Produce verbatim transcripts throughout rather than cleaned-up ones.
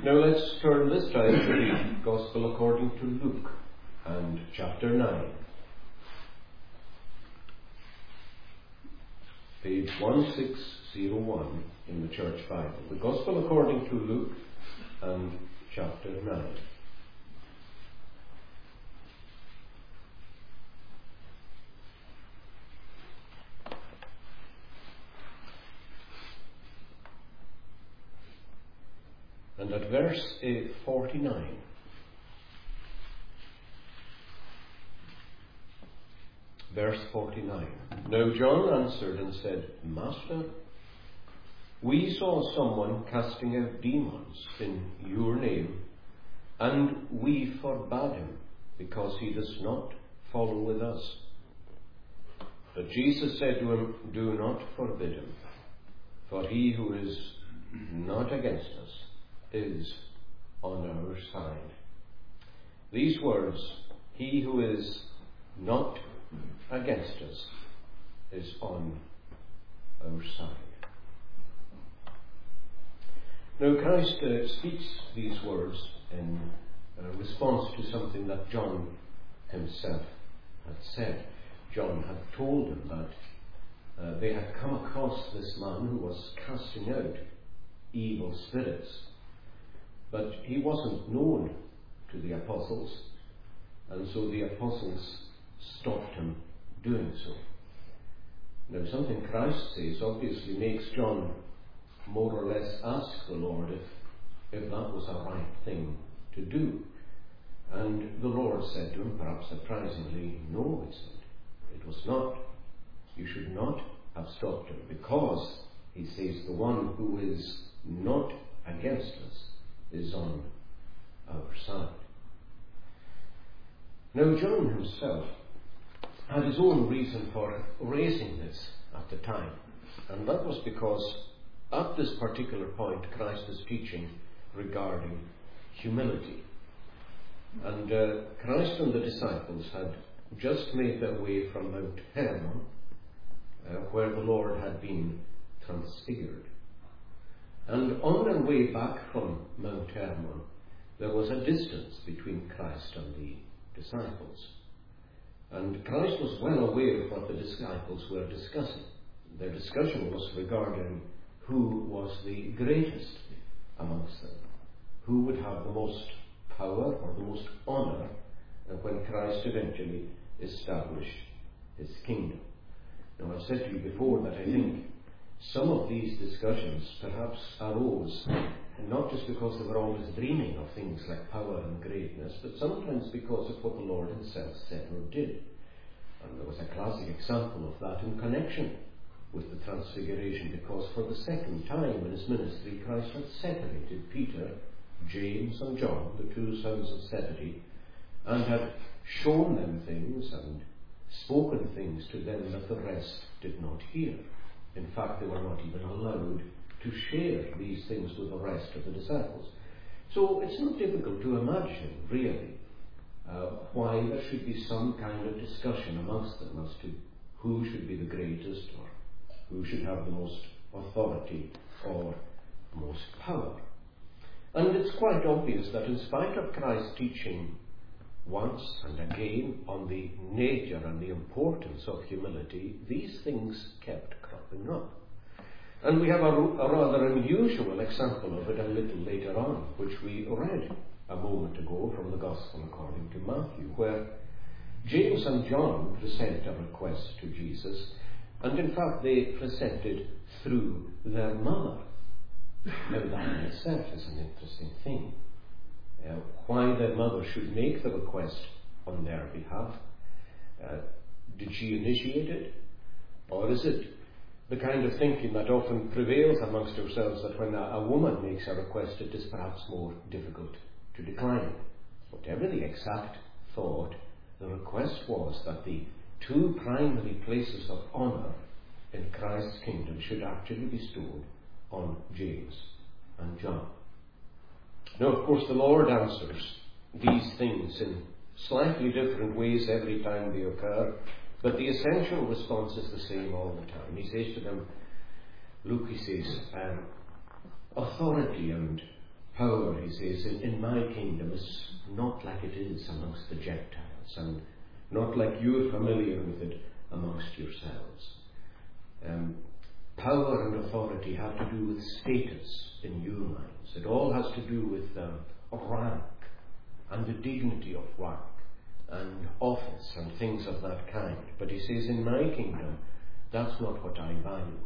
Now let's turn this time to the Gospel according to Luke and chapter nine. Page one six zero one in the Church Bible. The Gospel according to Luke and chapter nine. And at verse forty-nine, verse forty-nine, Now John answered and said, Master, we saw someone casting out demons in your name, and we forbade him, because he does not follow with us. But Jesus said to him, Do not forbid him, for he who is not against us is on our side. These words, he who is not against us is on our side. Now Christ uh, speaks these words in uh, response to something that John himself had said. John had told him that uh, they had come across this man who was casting out evil spirits. But he wasn't known to the apostles, and so the apostles stopped him doing so. Now, something Christ says obviously makes John more or less ask the Lord if, if that was a right thing to do. And the Lord said to him, perhaps surprisingly, no, he said, it was not. You should not have stopped him, because, he says, the one who is not against us is on our side. Now John himself had his own reason for raising this at the time, and that was because at this particular point Christ is teaching regarding humility. And uh, Christ and the disciples had just made their way from Mount Hermon, uh, where the Lord had been transfigured. And on their way back from Mount Hermon, there was a distance between Christ and the disciples. And Christ was well aware of what the disciples were discussing. Their discussion was regarding who was the greatest amongst them, who would have the most power or the most honour when Christ eventually established his kingdom. Now, I've said to you before that I think some of these discussions perhaps arose not just because they were always dreaming of things like power and greatness, but sometimes because of what the Lord himself said or did. And there was a classic example of that in connection with the Transfiguration, because for the second time in his ministry Christ had separated Peter, James and John, the two sons of Zebedee, and had shown them things and spoken things to them that the rest did not hear. In fact, they were not even allowed to share these things with the rest of the disciples. So it's not difficult to imagine, really, uh, why there should be some kind of discussion amongst them as to who should be the greatest, or who should have the most authority or most power. And it's quite obvious that in spite of Christ's teaching once and again on the nature and the importance of humility, these things kept cropping up. And we have a, a rather unusual example of it a little later on, which we read a moment ago from the Gospel according to Matthew, where James and John present a request to Jesus, and in fact they present it through their mother. Now that in itself is an interesting thing. Uh, why their mother should make the request on their behalf. Uh, did she initiate it? Or is it the kind of thinking that often prevails amongst ourselves, that when a, a woman makes a request it is perhaps more difficult to decline? Whatever the exact thought, the request was that the two primary places of honour in Christ's kingdom should actually be bestowed on James and John. Now, of course, the Lord answers these things in slightly different ways every time they occur, but the essential response is the same all the time. He says to them, Luke, he says, um, authority and power, he says, in, in my kingdom is not like it is amongst the Gentiles, and not like you're familiar with it amongst yourselves. Um, power and authority have to do with status in your minds. It all has to do with um, rank and the dignity of rank and office and things of that kind. But he says, in my kingdom, that's not what I value.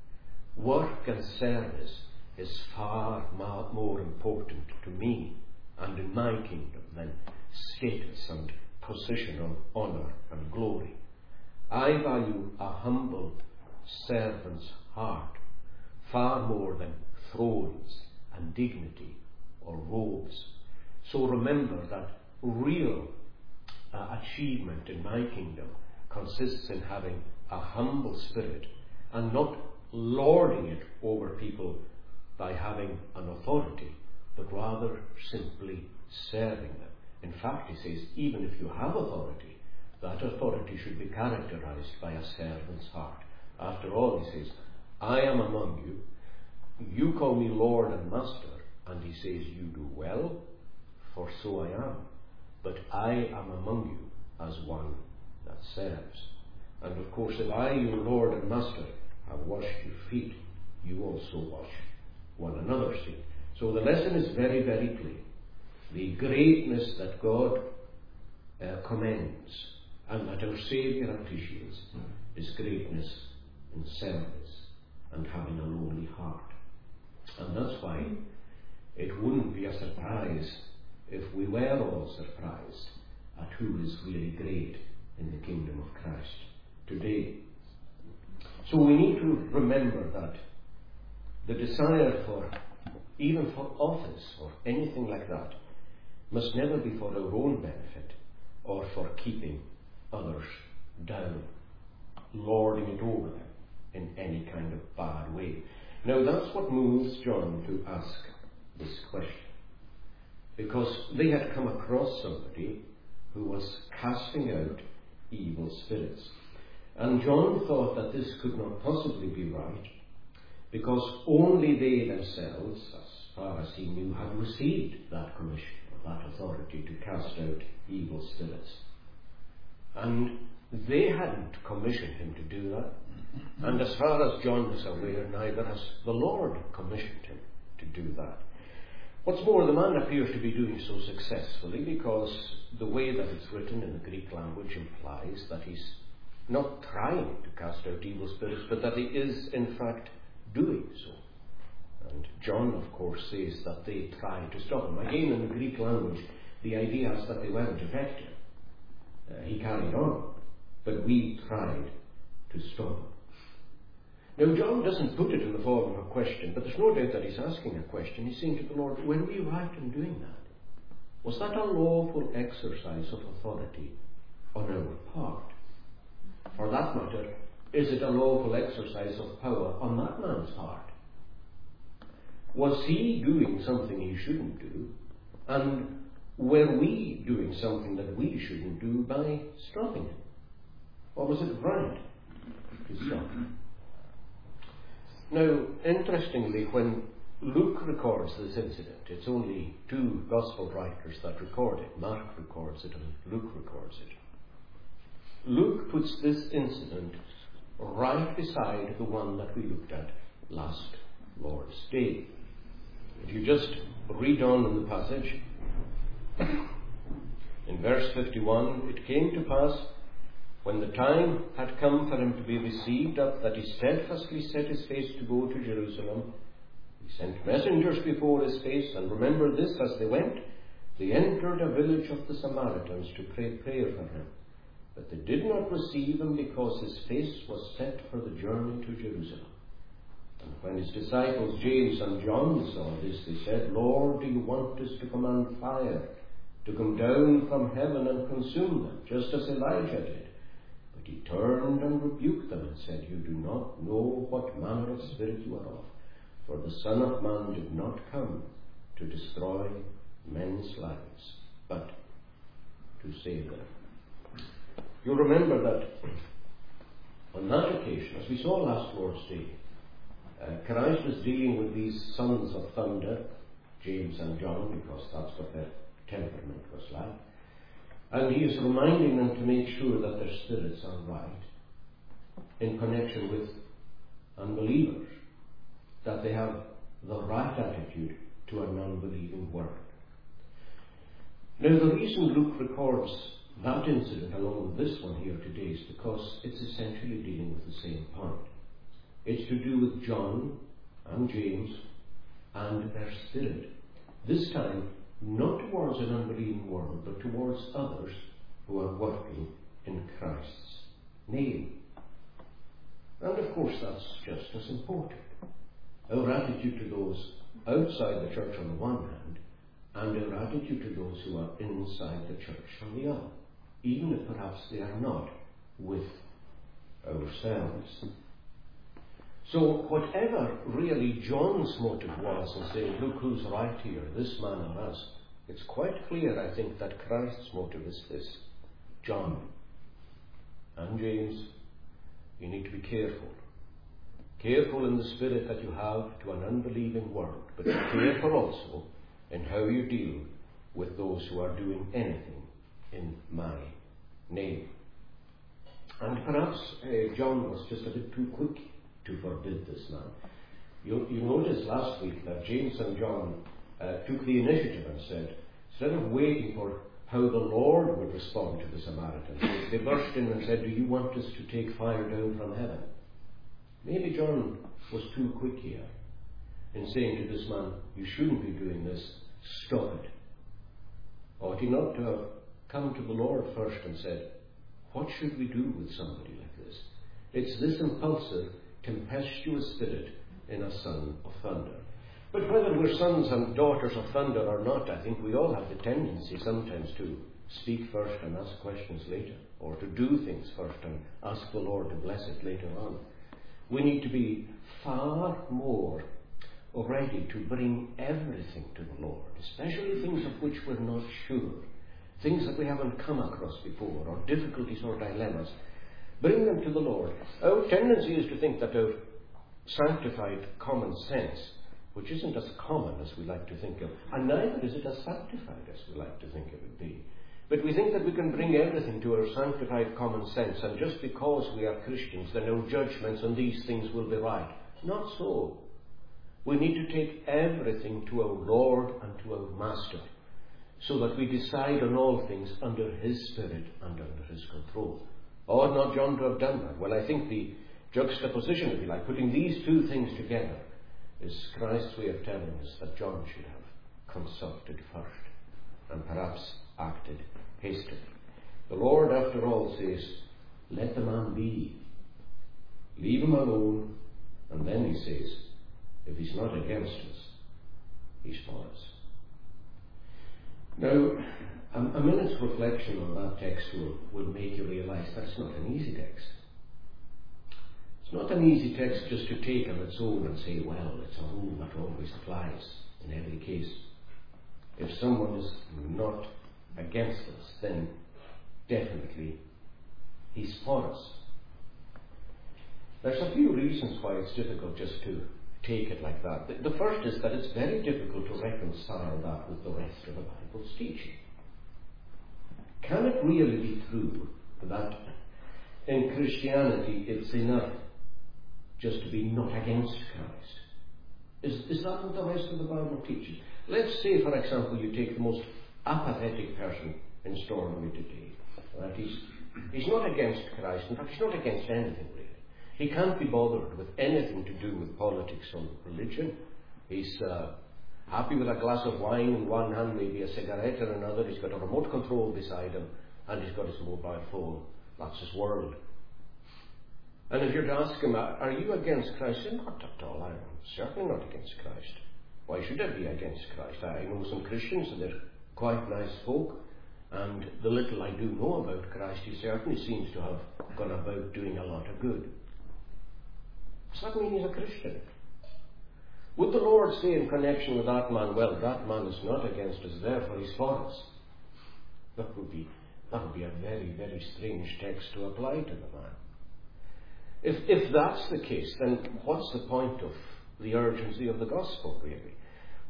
Work and service is far more important to me and in my kingdom than status and position of honour and glory. I value a humble servant's heart far more than thrones and dignity or robes. So remember that real uh, achievement in my kingdom consists in having a humble spirit and not lording it over people by having an authority, but rather simply serving them. In fact, he says, even if you have authority, that authority should be characterized by a servant's heart. After all, he says, I am among you, you call me Lord and Master, and he says, you do well, for so I am. But I am among you as one that serves. And of course, if I, your Lord and Master, have washed your feet, you also wash one another's feet. So the lesson is very, very clear. The greatness that God uh, commends and that our Saviour appreciates is greatness in service and having a lowly heart. And that's why it wouldn't be a surprise if we were all surprised at who is really great in the kingdom of Christ today. So we need to remember that the desire for, even for office or anything like that, must never be for our own benefit or for keeping others down, lording it over them in any kind of bad way. Now that's what moves John to ask this question. Because they had come across somebody who was casting out evil spirits. And John thought that this could not possibly be right, because only they themselves, as far as he knew, had received that commission, or that authority to cast out evil spirits. And they hadn't commissioned him to do that. And as far as John was aware, neither has the Lord commissioned him to do that. What's more, the man appears to be doing so successfully because the way that it's written in the Greek language implies that he's not trying to cast out evil spirits, but that he is in fact doing so. And John, of course, says that they tried to stop him. Again, in the Greek language, the idea is that they weren't effective. Uh, he carried on, but we tried to stop him. Now, John doesn't put it in the form of a question, but there's no doubt that he's asking a question. He's saying to the Lord, were we right in doing that? Was that a lawful exercise of authority on our part? For that matter, is it a lawful exercise of power on that man's part? Was he doing something he shouldn't do? And were we doing something that we shouldn't do by stopping him? Or was it right to stop him? Now, interestingly, when Luke records this incident, it's only two gospel writers that record it. Mark records it and Luke records it. Luke puts this incident right beside the one that we looked at last Lord's Day. If you just read on in the passage, in verse fifty-one, it came to pass, when the time had come for him to be received up, that he steadfastly set his face to go to Jerusalem. He sent messengers before his face, and remember this, as they went, they entered a village of the Samaritans to pray prayer for him. But they did not receive him, because his face was set for the journey to Jerusalem. And when his disciples James and John saw this, they said, Lord, do you want us to command fire to come down from heaven and consume them, just as Elijah did? But he turned and rebuked them and said, you do not know what manner of spirit you are of, for the Son of Man did not come to destroy men's lives, but to save them. You'll remember that on that occasion, as we saw last Lord's Day, uh, Christ was dealing with these sons of thunder James and John, because that's what their temperament was like. And he is reminding them to make sure that their spirits are right in connection with unbelievers, that they have the right attitude to an unbelieving world. Now, the reason Luke records that incident along with this one here today is because it's essentially dealing with the same point. It's to do with John and James and their spirit. This time, not towards an unbelieving world, but towards others who are working in Christ's name. And of course, that's just as important. Our attitude to those outside the church on the one hand, and our attitude to those who are inside the church on the other, even if perhaps they are not with ourselves. So whatever really John's motive was in saying, look who's right here, this man or us, it's quite clear, I think, that Christ's motive is this. John and James, you need to be careful. Careful in the spirit that you have to an unbelieving world, but be careful also in how you deal with those who are doing anything in my name. And perhaps uh, John was just a bit too quick to forbid this man. You, you noticed last week that James and John uh, took the initiative and said, instead of waiting for how the Lord would respond to the Samaritan, they burst in and said, do you want us to take fire down from heaven? Maybe John was too quick here in saying to this man, you shouldn't be doing this, stop it. Ought he not to have come to the Lord first and said, what should we do with somebody like this? It's this impulsive, tempestuous spirit in a son of thunder. But whether we're sons and daughters of thunder or not, I think we all have the tendency sometimes to speak first and ask questions later, or to do things first and ask the Lord to bless it later on. We need to be far more ready to bring everything to the Lord, especially things of which we're not sure, things that we haven't come across before, or difficulties or dilemmas. Bring them to the Lord. Our tendency is to think that our sanctified common sense, which isn't as common as we like to think of, and neither is it as sanctified as we like to think it would be. But we think that we can bring everything to our sanctified common sense, and just because we are Christians, then our judgments on these things will be right. Not so. We need to take everything to our Lord and to our Master, so that we decide on all things under His Spirit and under His control. Ought not John to have done that? Well, I think the juxtaposition, if you like, putting these two things together, is Christ's way of telling us that John should have consulted first and perhaps acted hastily. The Lord, after all, says, let the man be. Leave him alone. And then he says, if he's not against us, he's for us. Now, a, a minute's reflection on that text will, will make you realize that's not an easy text. It's not an easy text just to take on its own and say, well, it's a rule that always applies in every case. If someone is not against us, then definitely he's for us. There's a few reasons why it's difficult just to take it like that. The, the first is that it's very difficult to reconcile that with the rest of the Bible's teaching. Can it really be true that in Christianity it's enough just to be not against Christ? Is, is that what the rest of the Bible teaches? Let's say, for example, you take the most apathetic person in Stornoway today. Right? He's, he's not against Christ. In fact, he's not against anything, really. He can't be bothered with anything to do with politics or religion. He's uh, happy with a glass of wine in one hand, maybe a cigarette in another. He's got a remote control beside him, and he's got his mobile phone. That's his world. And if you're to ask him, are you against Christ? He says, not at all. I'm certainly not against Christ. Why should I be against Christ? I know some Christians, and they're quite nice folk, and the little I do know about Christ, he certainly seems to have gone about doing a lot of good. Does that mean he's a Christian? Would the Lord say in connection with that man, well, that man is not against us, therefore he's for us? That would be, that would be a very, very strange text to apply to the man. If, if that's the case, then what's the point of the urgency of the gospel, really?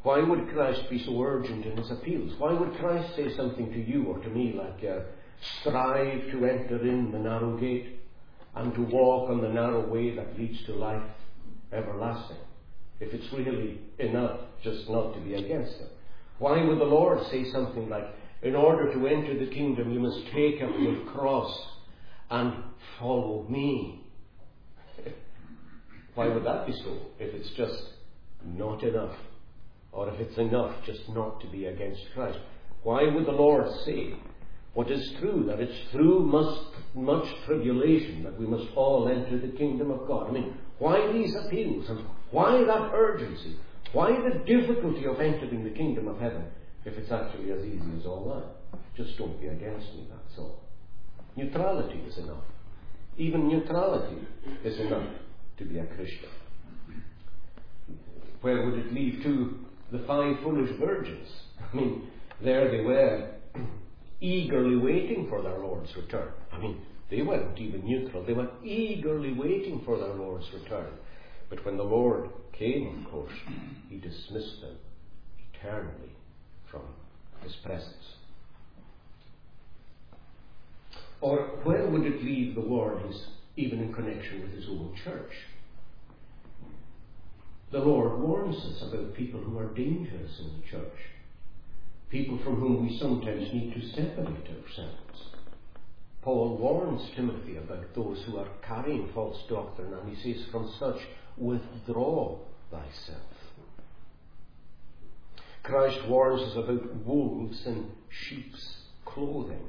Why would Christ be so urgent in his appeals? Why would Christ say something to you or to me like, uh, strive to enter in the narrow gate and to walk on the narrow way that leads to life everlasting, if it's really enough just not to be against him? Why would the Lord say something like, in order to enter the kingdom you must take up your cross and follow me? Why would that be so, if it's just not enough? Or if it's enough just not to be against Christ? Why would the Lord say what is true, that it's through much, much tribulation that we must all enter the kingdom of God? I mean, why these appeals? And why that urgency? Why the difficulty of entering the kingdom of heaven if it's actually as easy as all that? Just don't be against me, that's all. Neutrality is enough. Even neutrality is enough to be a Christian. Where would it leave to the five foolish virgins? I mean, there they were, eagerly waiting for their Lord's return. I mean, they weren't even neutral. They were eagerly waiting for their Lord's return. But when the Lord came, of course, he dismissed them eternally from his presence. Or where would it leave the warnings, even in connection with his own church? The Lord warns us about people who are dangerous in the church, people from whom we sometimes need to separate ourselves. Paul warns Timothy about those who are carrying false doctrine, and he says, from such withdraw thyself. Christ warns us about wolves in sheep's clothing.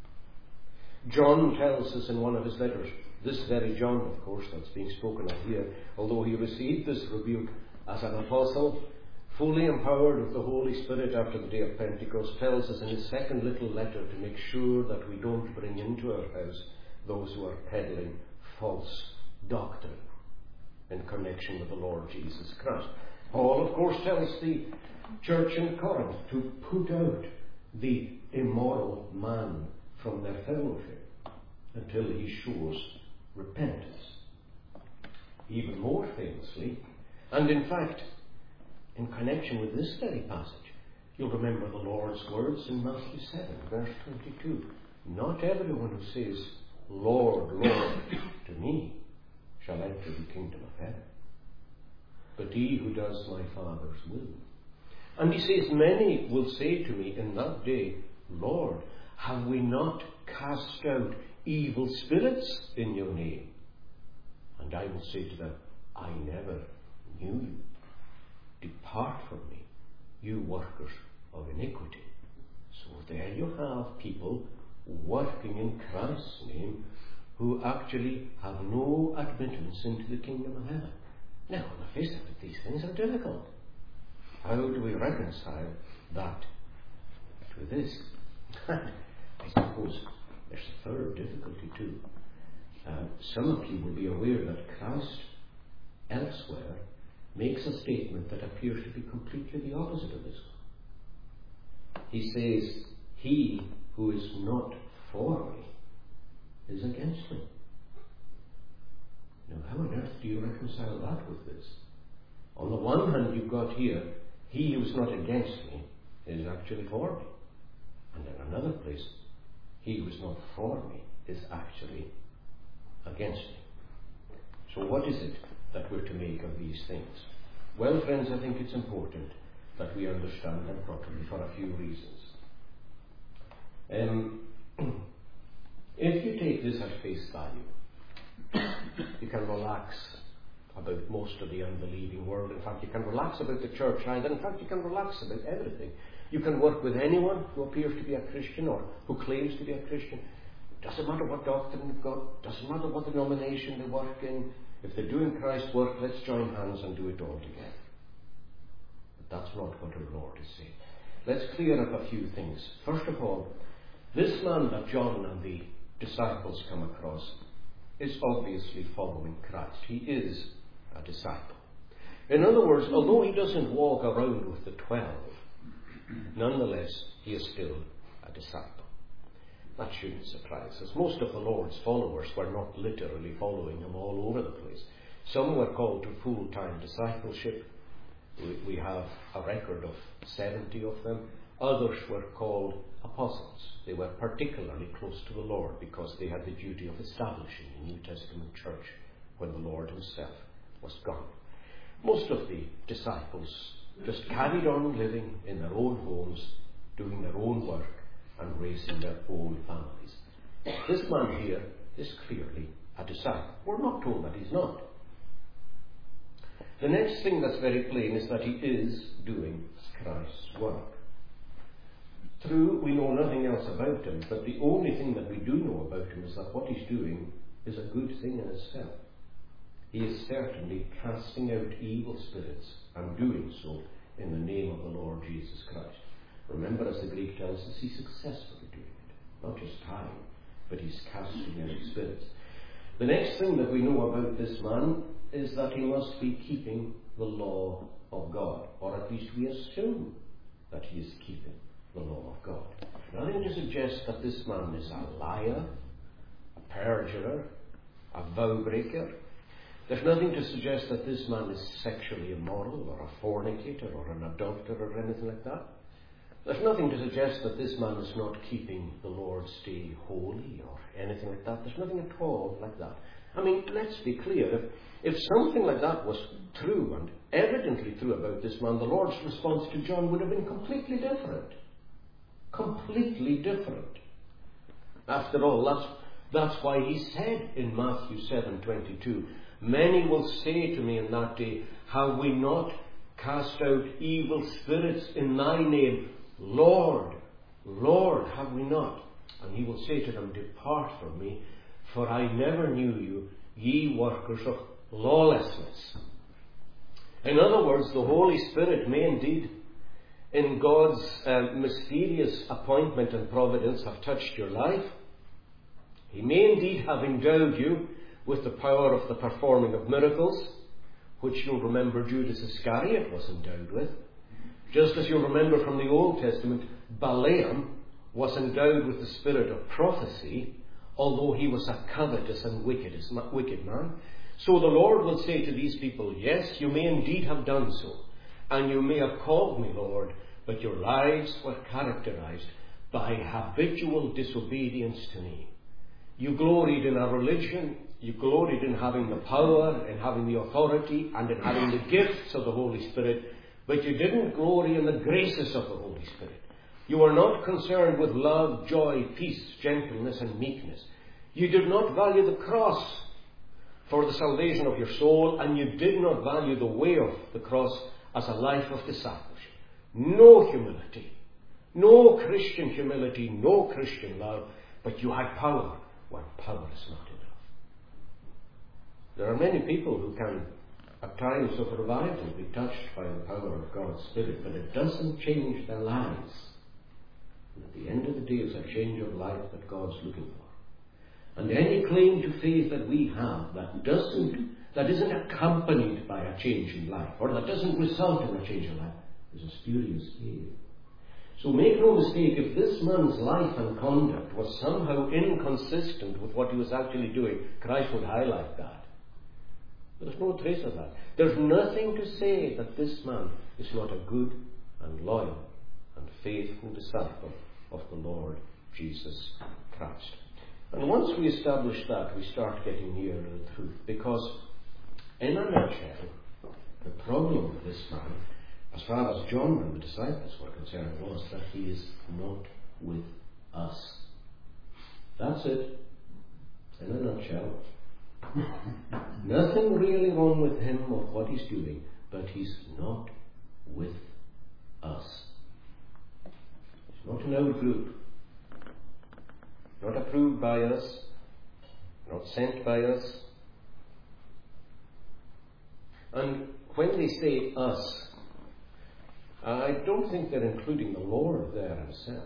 John tells us in one of his letters, this very John, of course, that's being spoken of here, although he received this rebuke as an apostle, fully empowered with the Holy Spirit after the day of Pentecost, tells us in his second little letter to make sure that we don't bring into our house those who are peddling false doctrine in connection with the Lord Jesus Christ. Paul, of course, tells the church in Corinth to put out the immoral man from their fellowship until he shows repentance. Even more famously, and in fact, in connection with this very passage, you'll remember the Lord's words in Matthew seven, verse twenty-two. Not everyone who says, Lord, Lord, to me shall enter the kingdom of heaven, but he who does my Father's will. And he says, many will say to me in that day, Lord, have we not cast out evil spirits in your name? And I will say to them, I never knew you. Depart from me, you workers of iniquity. So there you have people working in Christ's name who actually have no admittance into the kingdom of heaven. Now, on the face of it, these things are difficult. How do we reconcile that to this? I suppose there's a third difficulty too. Uh, some of you will be aware that Christ elsewhere makes a statement that appears to be completely the opposite of this one. He says, he who is not for me is against me. Now, how on earth do you reconcile that with this? On the one hand, you've got here, he who is not against me is actually for me. And in another place, he who is not for me is actually against me. So what is it that we're to make of these things? Well, friends, I think it's important that we understand them properly for a few reasons. Um, if you take this at face value, you can relax about most of the unbelieving world. In fact, you can relax about the church either. In fact, you can relax about everything. You can work with anyone who appears to be a Christian or who claims to be a Christian. Doesn't matter what doctrine they've got. Doesn't matter what denomination they work in. If they're doing Christ's work, let's join hands and do it all together. But that's not what our Lord is saying. Let's clear up a few things. First of all, this man that John and the disciples come across is obviously following Christ. He is a disciple. In other words, although he doesn't walk around with the twelve, nonetheless, he is still a disciple. That shouldn't surprise us. Most of the Lord's followers were not literally following him all over the place. Some were called to full-time discipleship, We, we have a record of seventy of them. Others were called apostles. They were particularly close to the Lord because they had the duty of establishing the New Testament church when the Lord himself was gone. Most of the disciples just carried on living in their own homes, doing their own work, and raising their own families. This man here is clearly a disciple. We're not told that he's not. The next thing that's very plain is that he is doing Christ's work. True, we know nothing else about him, but the only thing that we do know about him is that what he's doing is a good thing in itself. He is certainly casting out evil spirits and doing so in the name of the Lord Jesus Christ. Remember, as the Greek tells us, he's successfully doing it. Not just time, but he's casting out spirits. The next thing that we know about this man is that he must be keeping the law of God, or at least we assume that he is keeping the law of God. Nothing to suggest that this man is a liar, a perjurer, a vow breaker. There's nothing to suggest that this man is sexually immoral or a fornicator or an adulterer or anything like that. There's nothing to suggest that this man is not keeping the Lord's day holy or anything like that. There's nothing at all like that. I mean, let's be clear. If, if something like that was true and evidently true about this man, the Lord's response to John would have been completely different. Completely different. After all, that's, that's why he said in Matthew seven twenty-two, many will say to me in that day, have we not cast out evil spirits in thy name? Lord, Lord, have we not? And he will say to them, depart from me, for I never knew you, ye workers of lawlessness. In other words, the Holy Spirit may indeed, in God's uh, mysterious appointment and providence, have touched your life. He may indeed have endowed you with the power of the performing of miracles, which you'll remember Judas Iscariot was endowed with. Just as you'll remember from the Old Testament, Balaam was endowed with the spirit of prophecy, although he was a covetous and wicked, wicked man. So the Lord will say to these people, yes, you may indeed have done so, and you may have called me Lord, but your lives were characterized by habitual disobedience to me. You gloried in a religion, you gloried in having the power, in having the authority, and in having the gifts of the Holy Spirit, but you didn't glory in the graces of the Holy Spirit. You were not concerned with love, joy, peace, gentleness, and meekness. You did not value the cross for the salvation of your soul, and you did not value the way of the cross as a life of discipleship. No humility, no Christian humility, no Christian love, but you had power when power is not enough. There are many people who can, at times of revival, be touched by the power of God's Spirit, but it doesn't change their lives. And at the end of the day, it's a change of life that God's looking for. And any claim to faith that we have that doesn't, that isn't accompanied by a change in life, or that doesn't result in a change in life, is a spurious faith. So make no mistake, if this man's life and conduct was somehow inconsistent with what he was actually doing, Christ would highlight that. There's no trace of that. There's nothing to say that this man is not a good and loyal and faithful disciple of the Lord Jesus Christ. And once we establish that, we start getting nearer the truth. Because, in a nutshell, the problem with this man, as far as John and the disciples were concerned, was that he is not with us. That's it. In a nutshell. Nothing really wrong with him or what he's doing, but he's not with us. He's not in our group. Not approved by us. Not sent by us. And when they say us, I don't think they're including the Lord there himself.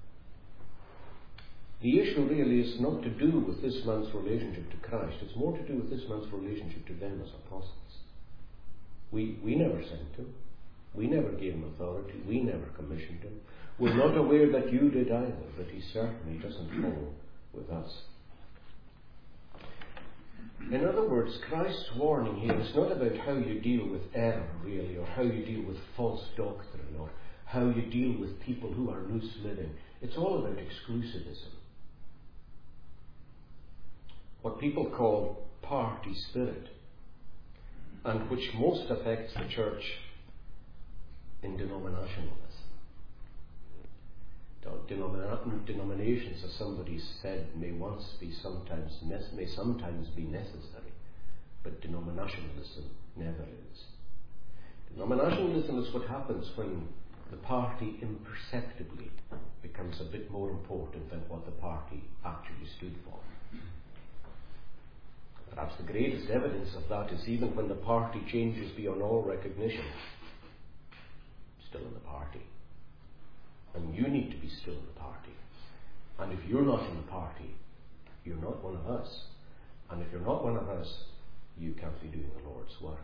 The issue really is not to do with this man's relationship to Christ. It's more to do with this man's relationship to them as apostles. We, we never sent him. We never gave him authority. We never commissioned him. We're not aware that you did either, but he certainly doesn't fall with us. In other words, Christ's warning here is not about how you deal with error, really, or how you deal with false doctrine, or how you deal with people who are loose living. It's all about exclusivism. What people call party spirit, and which most affects the church in denominationalism. Denomina- denominations, as somebody said, may once be sometimes ne- may sometimes be necessary, but denominationalism never is. Denominationalism is what happens when the party imperceptibly becomes a bit more important than what the party actually stood for. Perhaps the greatest evidence of that is even when the party changes beyond all recognition, still in the party. And you need to be still in the party. And if you're not in the party, you're not one of us. And if you're not one of us, you can't be doing the Lord's work.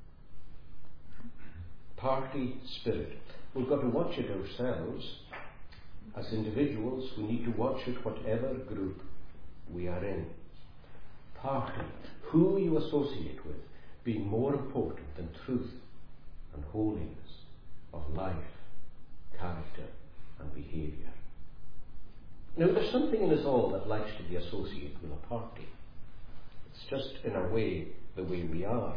Party spirit. We've got to watch it ourselves. As individuals, we need to watch it whatever group we are in. Party. Who you associate with being more important than truth and holiness of life, character, and behaviour. Now, there's something in us all that likes to be associated with a party. It's just, in a way, the way we are.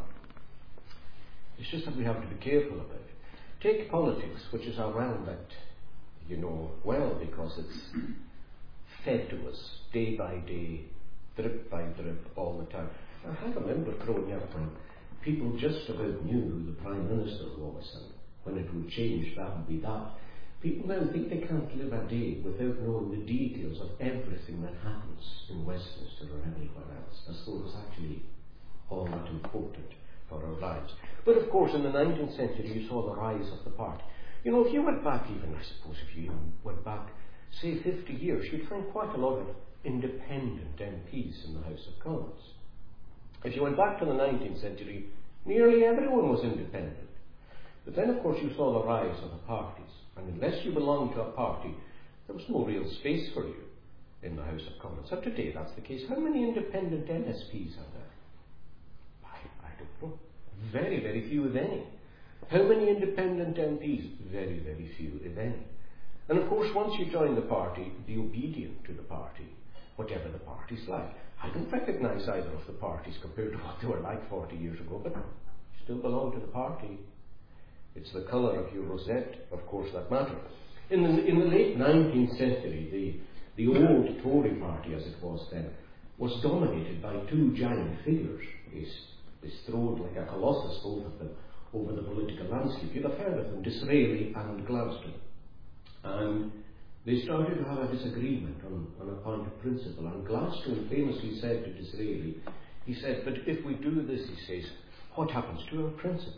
It's just that we have to be careful about it. Take politics, which is around that, you know, well, because it's fed to us day by day, drip by drip, all the time. I remember growing up when people just about knew who the Prime Minister was, and when it would change, that would be that. People now think they can't live a day without knowing the details of everything that happens in Westminster or anywhere else, as though it was actually all that important for our lives. But of course, in the nineteenth century, you saw the rise of the party. You know, if you went back even, I suppose, if you went back, say, fifty years, you'd find quite a lot of independent M Ps in the House of Commons. If you went back to the nineteenth century, nearly everyone was independent. But then, of course, you saw the rise of the parties. And unless you belonged to a party, there was no real space for you in the House of Commons. And today that's the case. How many independent M S Ps are there? I, I don't know. Very, very few, if any. How many independent M Ps? Very, very few, if any. And of course, once you join the party, be obedient to the party, whatever the party's like. I don't recognise either of the parties compared to what they were like forty years ago, but you still belong to the party. It's the colour of your rosette, of course, that matters. In the, in the late nineteenth century, the, the old Tory party, as it was then, was dominated by two giant figures. They, they strode like a colossus, both of them, over the political landscape. You'd have heard of them, Disraeli and Gladstone. And they started to have a disagreement on, on a point of principle. And Gladstone famously said to Disraeli, he said, but if we do this, he says, what happens to our principles?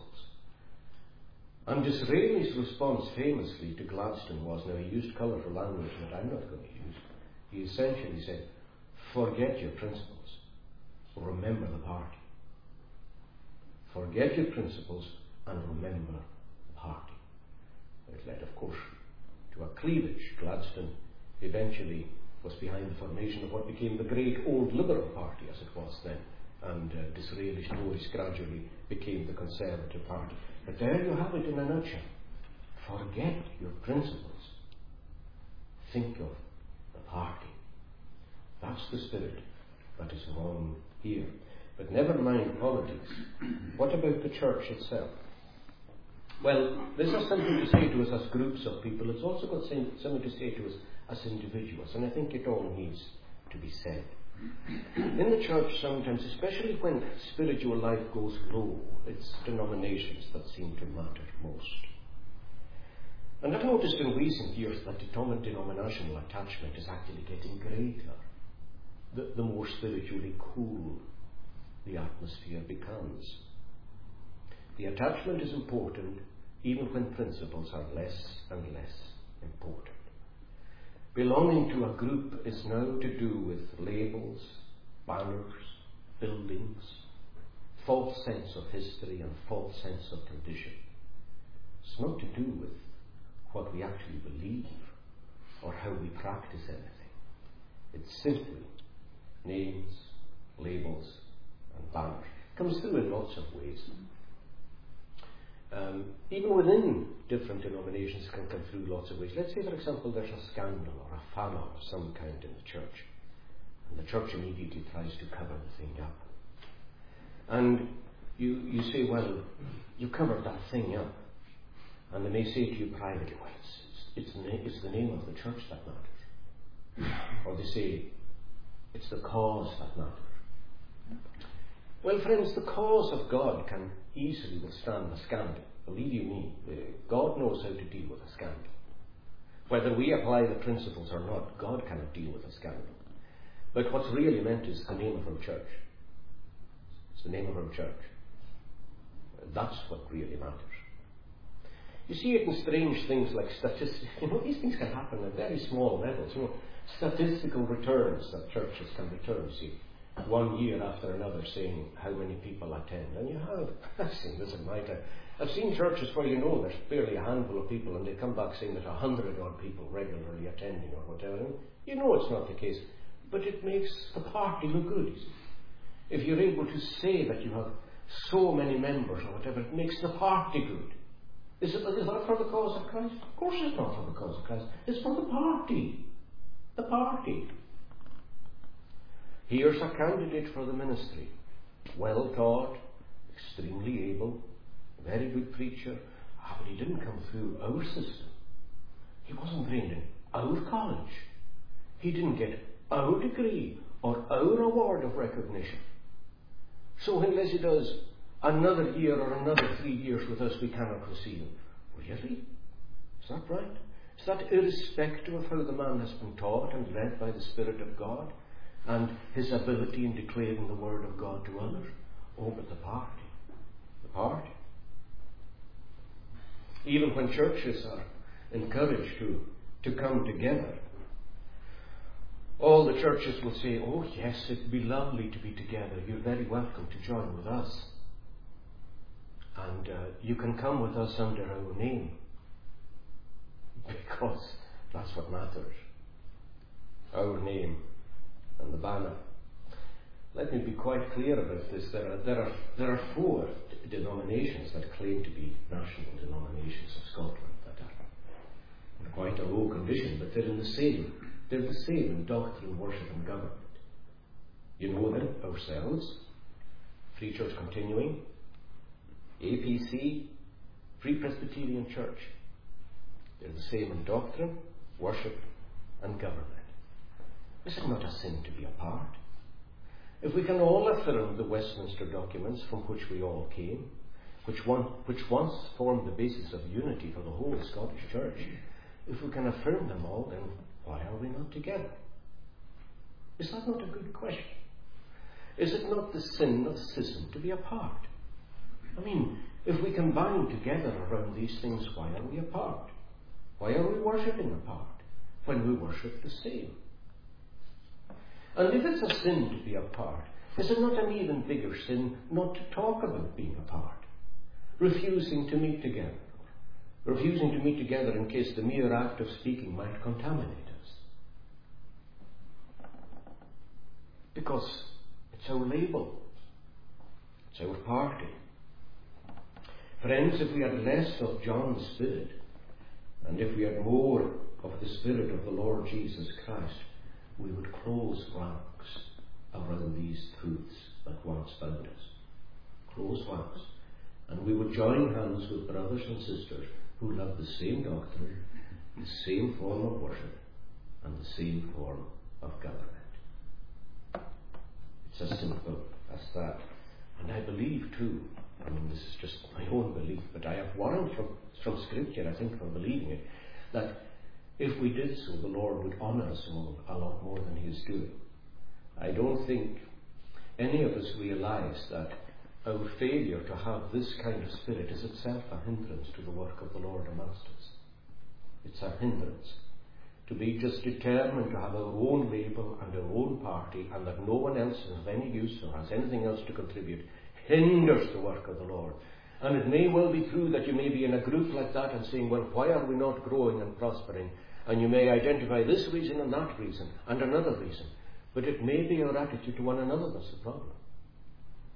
And Disraeli's response famously to Gladstone was, now he used colourful language that I'm not going to use. He essentially said, forget your principles, remember the party. Forget your principles and remember the party. It led, of course, to a cleavage. Gladstone eventually was behind the formation of what became the great old Liberal Party, as it was then, and uh, Disraeli's Tories gradually became the Conservative Party. But there you have it in a nutshell. Forget your principles. Think of the party. That's the spirit that is wrong here. But never mind politics. What about the church itself? Well, this has something to say to us as groups of people. It's also got something to say to us as individuals. And I think it all needs to be said. In the church sometimes, especially when spiritual life goes low, it's denominations that seem to matter most. And I've noticed in recent years that denominational attachment is actually getting greater. The, the more spiritually cool the atmosphere becomes. The attachment is important even when principles are less and less important. Belonging to a group is now to do with labels, banners, buildings, false sense of history and false sense of tradition. It's not to do with what we actually believe or how we practice anything. It's simply names, labels, and banners. It comes through in lots of ways. Um, even within different denominations it can come through lots of ways. Let's say, for example, there's a scandal or a famine of some kind in the church, and the church immediately tries to cover the thing up. And you, you say, well, you covered that thing up. And they may say to you privately, well, it's, it's, it's, the, it's the name of the church that matters. Or they say, it's the cause that matters. Well, friends, the cause of God can easily withstand a scandal. Believe you me, God knows how to deal with a scandal. Whether we apply the principles or not, God cannot deal with a scandal. But what's really meant is the name of our church. It's the name of our church. That's what really matters. You see it in strange things like statistics. You know, these things can happen at very small levels. You know, statistical returns that churches can return, see, one year after another, saying how many people attend. And you have, I've seen this in my time. I've seen churches where you know there's barely a handful of people, and they come back saying there's a hundred odd people regularly attending or whatever. And you know it's not the case, but it makes the party look good. You see. If you're able to say that you have so many members or whatever, it makes the party good. Is it, is that for the cause of Christ? Of course it's not for the cause of Christ. It's for the party. The party. Here's a candidate for the ministry. Well taught, extremely able, very good preacher. Ah, but he didn't come through our system. He wasn't trained in our college. He didn't get our degree or our award of recognition. So unless he does another year or another three years with us, we cannot receive him. Really? Is that right? Is that irrespective of how the man has been taught and led by the Spirit of God and his ability in declaring the Word of God to others? Oh, but the party. The party. Even when churches are encouraged to, to come together, all the churches will say, oh yes, it'd be lovely to be together. You're very welcome to join with us. And uh, you can come with us under our name. Because that's what matters. Our name and the banner. Let me be quite clear about this. There are, there are, there are four d- denominations that claim to be national denominations of Scotland that are in quite a low condition, but they're in the same. They're the same in doctrine, worship and government. You know them ourselves. Free Church Continuing, A P C, Free Presbyterian Church. They're the same in doctrine, worship and government. Is it not a sin to be apart? If we can all affirm the Westminster documents from which we all came, which, one, which once formed the basis of unity for the whole Scottish Church, if we can affirm them all, then why are we not together? Is that not a good question? Is it not the sin of schism to be apart? I mean, if we can bind together around these things, why are we apart? Why are we worshipping apart when we worship the same? And if it's a sin to be apart, is it not an even bigger sin not to talk about being apart? Refusing to meet together. Refusing to meet together in case the mere act of speaking might contaminate us. Because it's our label. It's our party. Friends, if we had less of John's Spirit, and if we had more of the Spirit of the Lord Jesus Christ, we would close ranks around these truths that once bound us. Close ranks. And we would join hands with brothers and sisters who love the same doctrine, the same form of worship, and the same form of government. It's as simple as that. And I believe too, I mean this is just my own belief, but I have warrant from, from Scripture, I think, for believing it, that if we did so, the Lord would honour us all a lot more than He is doing. I don't think any of us realise that our failure to have this kind of spirit is itself a hindrance to the work of the Lord amongst us. It's a hindrance. To be just determined to have our own label and our own party, and that no one else is of any use or has anything else to contribute, hinders the work of the Lord. And it may well be true that you may be in a group like that and saying, well, why are we not growing and prospering? And you may identify this reason and that reason and another reason. But it may be our attitude to one another that's the problem.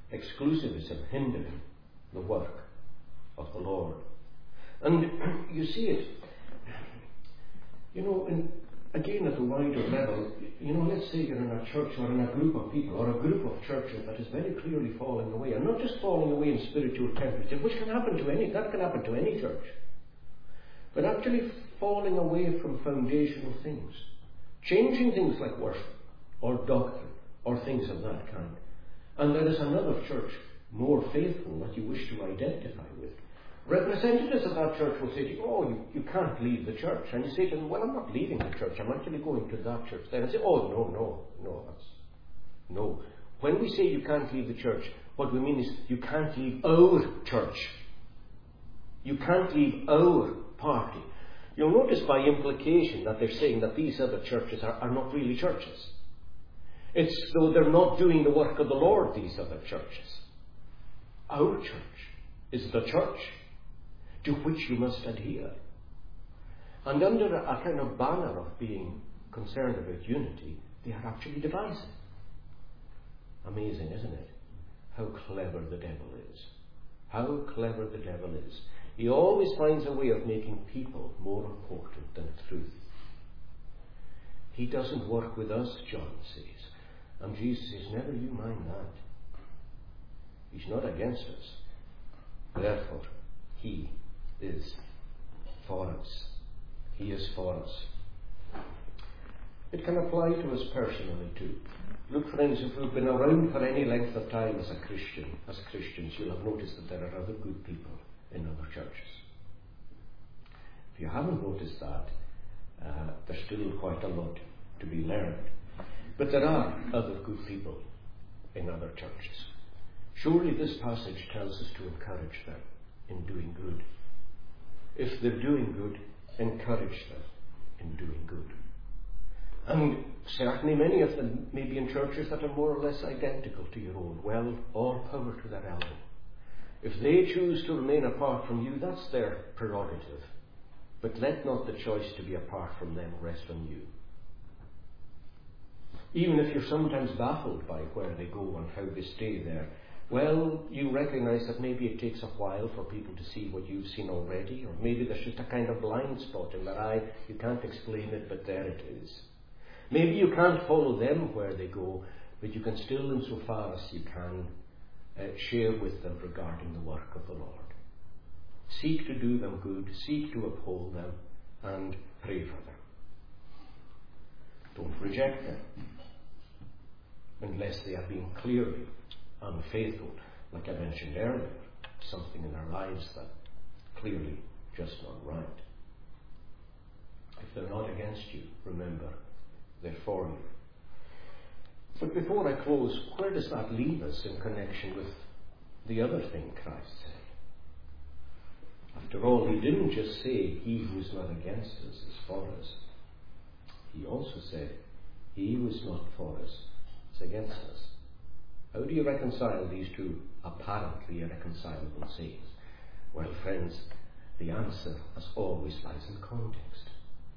exclusivism hindering the work of the Lord. And you see it, you know, in, again at a wider level. You know, let's say you're in a church or in a group of people or a group of churches that is very clearly falling away, and not just falling away in spiritual temperature, which can happen to any, that can happen to any church, but actually falling away from foundational things, changing things like worship or doctrine or things of that kind. And there is another church more faithful that you wish to identify with. Representatives of that church will say to you, oh, you, you can't leave the church. And you say to them, well, I'm not leaving the church, I'm actually going to that church. Then I say, oh, no, no, no, that's, no. When we say you can't leave the church, what we mean is you can't leave our church. You can't leave our party. You'll notice by implication that they're saying that these other churches are, are not really churches. It's though they're not doing the work of the Lord, these other churches. Our church is the church to which you must adhere. And under a kind of banner of being concerned about unity, they are actually divided. Amazing, isn't it? How clever the devil is. How clever the devil is. He always finds a way of making people more important than truth. He doesn't work with us, John says. And Jesus says, never you mind that. He's not against us. Therefore, he is for us. He is for us. It can apply to us personally too. Look, friends, if we've been around for any length of time as a Christian, as Christians, you'll have noticed that there are other good people in other churches. If you haven't noticed that, uh, there's still quite a lot to be learned. But there are other good people in other churches. Surely this passage tells us to encourage them in doing good. If they're doing good, encourage them in doing good. And certainly many of them may be in churches that are more or less identical to your own. Well, all power to their elbow. If they choose to remain apart from you, that's their prerogative. But let not the choice to be apart from them rest on you. Even if you're sometimes baffled by where they go and how they stay there, well, you recognize that maybe it takes a while for people to see what you've seen already, or maybe there's just a kind of blind spot in their eye. You can't explain it, but there it is. Maybe you can't follow them where they go, but you can still, insofar as you can, uh, share with them regarding the work of the Lord. Seek to do them good, seek to uphold them, and pray for them. Don't reject them, unless they are being clearly unfaithful, like I mentioned earlier, something in their lives that clearly just not right. If they're not against you, remember, they're for you. But before I close, where does that leave us in connection with the other thing Christ said? After all, he didn't just say, he who is not against us is for us. He also said, he who is not for us is against us. How do you reconcile these two apparently irreconcilable sayings? Well, friends, the answer, as always, lies in context.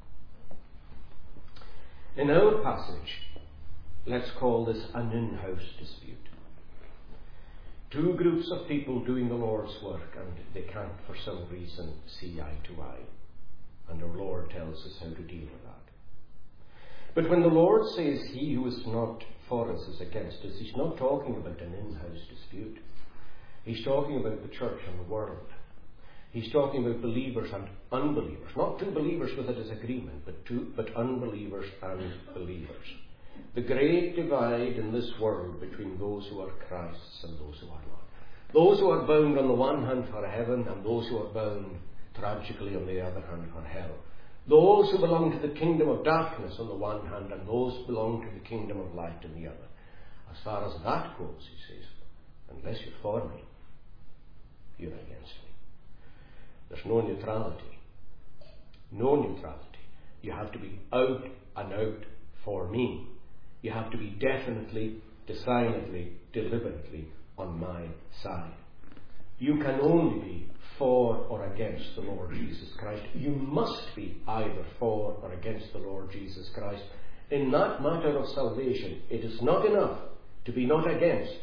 In our passage, let's call this an in-house dispute. Two groups of people doing the Lord's work, and they can't for some reason see eye to eye. And our Lord tells us how to deal with that. But when the Lord says he who is not for us is against us, he's not talking about an in-house dispute. He's talking about the church and the world. He's talking about believers and unbelievers. Not two believers with a disagreement, but two, but unbelievers and believers. The great divide in this world between those who are Christ's and those who are not. Those who are bound on the one hand for heaven, and those who are bound tragically on the other hand for hell. Those who belong to the kingdom of darkness on the one hand, and those who belong to the kingdom of light on the other. As far as that goes, he says, unless you're for me, you're against me. There's no neutrality. No neutrality. You have to be out and out for me. You have to be definitely, decidedly, deliberately on my side. You can only be for or against the Lord Jesus Christ. You must be either for or against the Lord Jesus Christ. In that matter of salvation, it is not enough to be not against.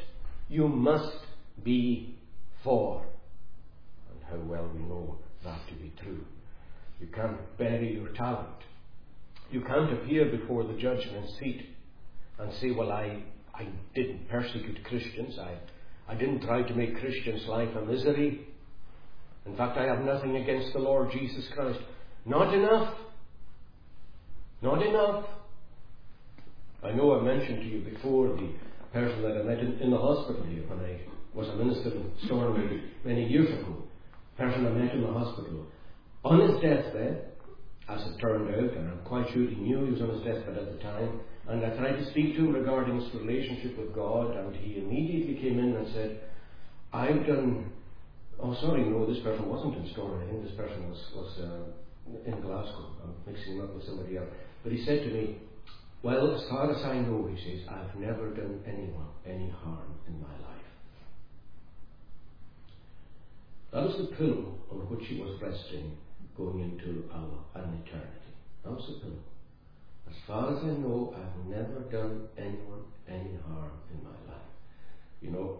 You must be for. And how well we know that to be true. You can't bury your talent. You can't appear before the judgment seat and say, well, I, I didn't persecute Christians. I, I didn't try to make Christians' life a misery. In fact, I have nothing against the Lord Jesus Christ. Not enough. Not enough. I know I mentioned to you before the person that I met in, in the hospital here when I was a minister in Stornoway many years ago. The person I met in the hospital. On his deathbed, as it turned out, and I'm quite sure he knew he was on his deathbed at the time, and I tried to speak to him regarding his relationship with God, and he immediately came in and said, I've done... Oh, sorry, no, this person wasn't in Stornoway. I think this person was, was uh, in Glasgow. I'm mixing him up with somebody else. But he said to me, well, as far as I know, he says, I've never done anyone any harm in my life. That was the pillow on which he was resting going into our, an eternity. That was the pillow. As far as I know, I've never done anyone any harm in my life. You know,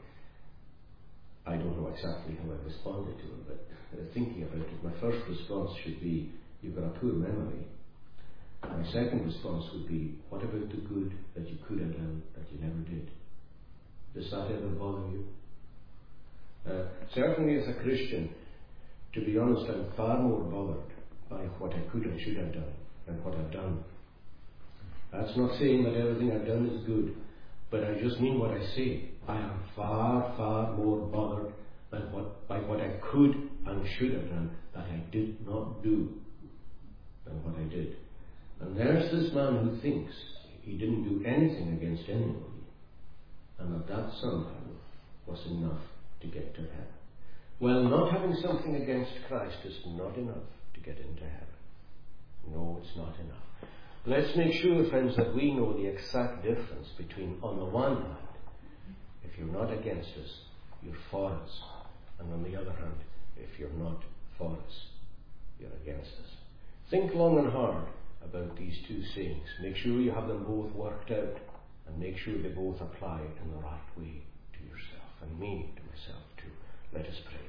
I don't know exactly how I responded to him, but uh, thinking about it, my first response should be, you've got a poor memory. My second response would be, what about the good that you could have done that you never did? Does that ever bother you? Uh, certainly as a Christian, to be honest, I'm far more bothered by what I could and should have done than what I've done. That's not saying that everything I've done is good, but I just mean what I say. I am far, far more bothered by what, by what I could and should have done that I did not do than what I did. And there's this man who thinks he didn't do anything against anybody, and that that somehow was enough to get to heaven. Well, not having something against Christ is not enough to get into heaven. No, it's not enough. Let's make sure, friends, that we know the exact difference between, on the one hand, if you're not against us, you're for us. And on the other hand, if you're not for us, you're against us. Think long and hard about these two sayings. Make sure you have them both worked out, and make sure they both apply in the right way to yourself, and me to myself too. Let us pray.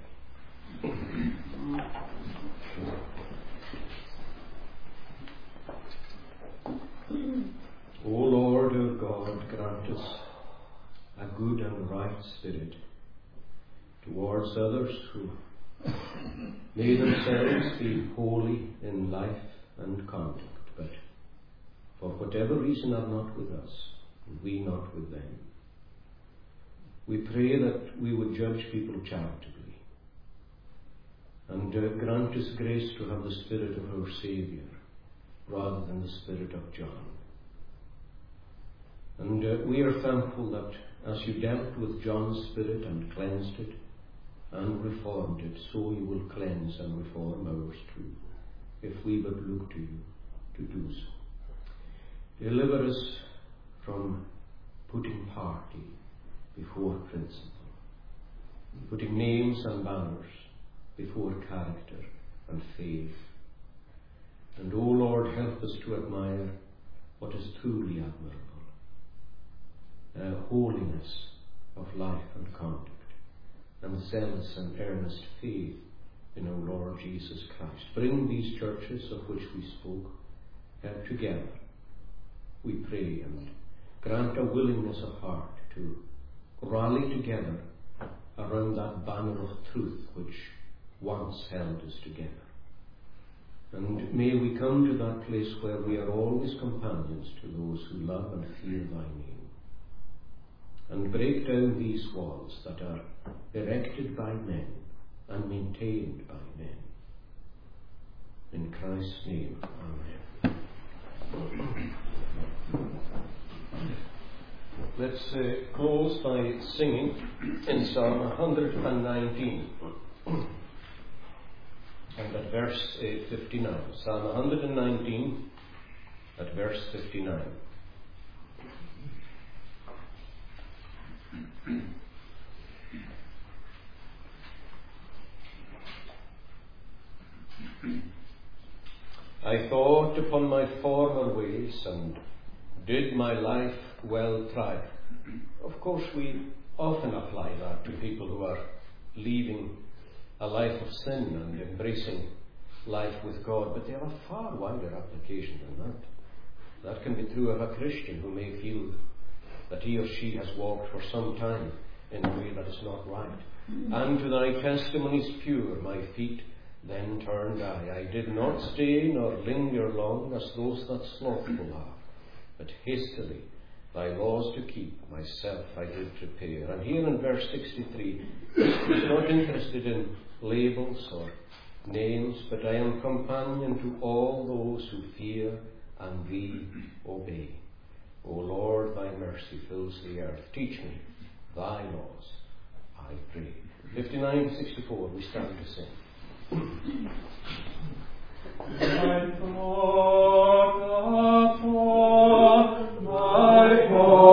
O Lord our God, grant us a good and right spirit towards others who may themselves be holy in life and conduct, but for whatever reason are not with us, and we not with them. We pray that we would judge people charitably, and uh, grant us grace to have the spirit of our Saviour rather than the spirit of John. And uh, we are thankful that as you dealt with John's spirit and cleansed it and reformed it, so you will cleanse and reform ours too, if we but look to you to do so. Deliver us from putting party before principle, putting names and banners before character and faith. And, O Lord, help us to admire what is truly admirable, uh, holiness of life and conduct, and zealous and earnest faith in our Lord Jesus Christ. Bring these churches of which we spoke uh, together, we pray, and grant a willingness of heart to rally together around that banner of truth which once held us together. And may we come to that place where we are always companions to those who love and fear thy name, and break down these walls that are erected by men and maintained by men. In Christ's name, amen. Let's uh, close by singing in Psalm one nineteen. And at verse uh, fifty-nine. Psalm one nineteen at verse fifty-nine. I thought upon my former ways and did my life well try. Of course, we often apply that to people who are leaving a life of sin and embracing life with God, but they have a far wider application than that. That can be true of a Christian who may feel that he or she has walked for some time in a way that is not right. And to thy testimonies pure my feet then turned I. I did not stay nor linger long as those that slothful are, but hastily thy laws to keep myself I did prepare. And here in verse sixty-three, he's not interested in labels or names, but I am companion to all those who fear and thee obey. O Lord, thy mercy fills the earth. Teach me thy laws, I pray. fifty-nine to sixty-four, we stand to sing. My thought, the thought, my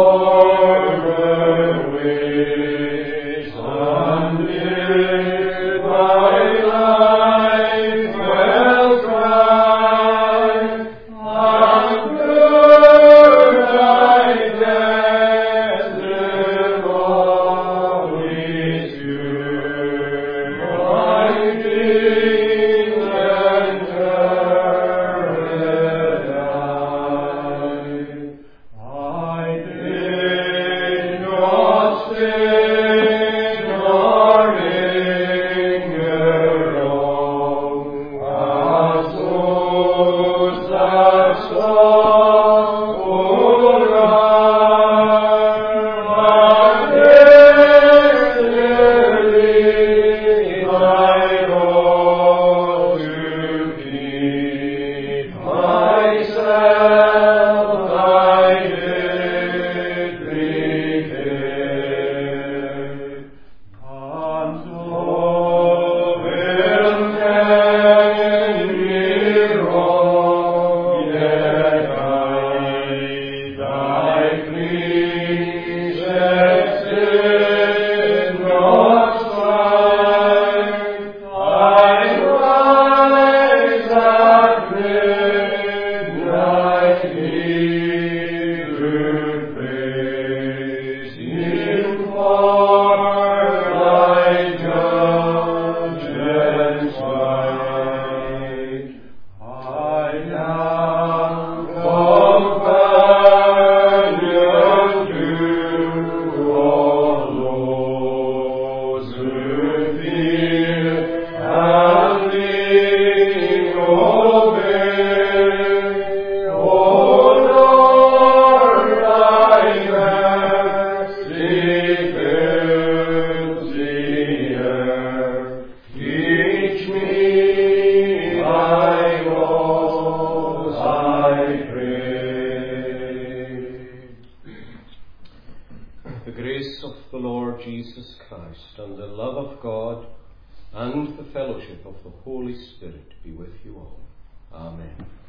former ways, and if my life will cry, and good thy desert always pure, my King and I did not stay nor linger long, as those that sorrowful are, but daily thy law to keep myself I did prepare. And so will many be wrong, yet I thy precepts did not strive. I rise at midnight, Hebrew praise Him for thy judgments right. I am companion to all those who fear and thee obey. O Lord, thy mercy fills the earth. Teach me thy laws, I pray. The grace of the Lord Jesus Christ and the love of God and the fellowship of the Holy Spirit be with you all. Amen.